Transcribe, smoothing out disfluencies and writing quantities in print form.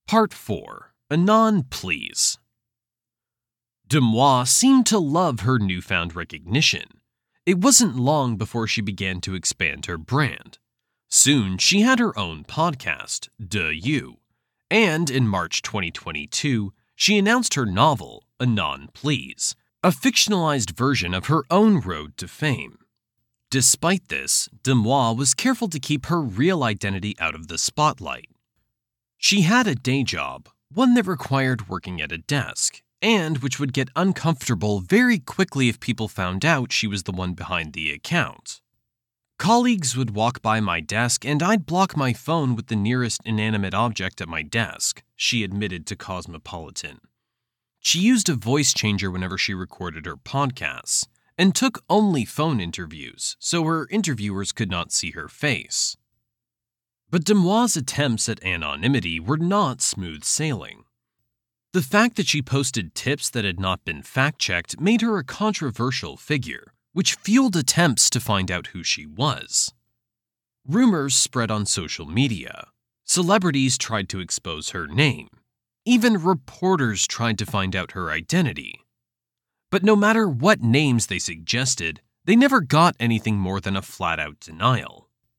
Part 4. Anon, Please. Demois seemed to love her newfound recognition. It wasn't long before she began to expand her brand. Soon, she had her own podcast, De You, and in March 2022, she announced her novel, Anon, Please, a fictionalized version of her own road to fame. Despite this, Demois was careful to keep her real identity out of the spotlight. She had a day job, one that required working at a desk, and which would get uncomfortable very quickly if people found out she was the one behind the account. Colleagues would walk by my desk and I'd block my phone with the nearest inanimate object at my desk, she admitted to Cosmopolitan. She used a voice changer whenever she recorded her podcasts, and took only phone interviews, so her interviewers could not see her face. But Demois' attempts at anonymity were not smooth sailing. The fact that she posted tips that had not been fact-checked made her a controversial figure, which fueled attempts to find out who she was. Rumors spread on social media. Celebrities tried to expose her name. Even reporters tried to find out her identity. But no matter what names they suggested, they never got anything more than a flat-out denial.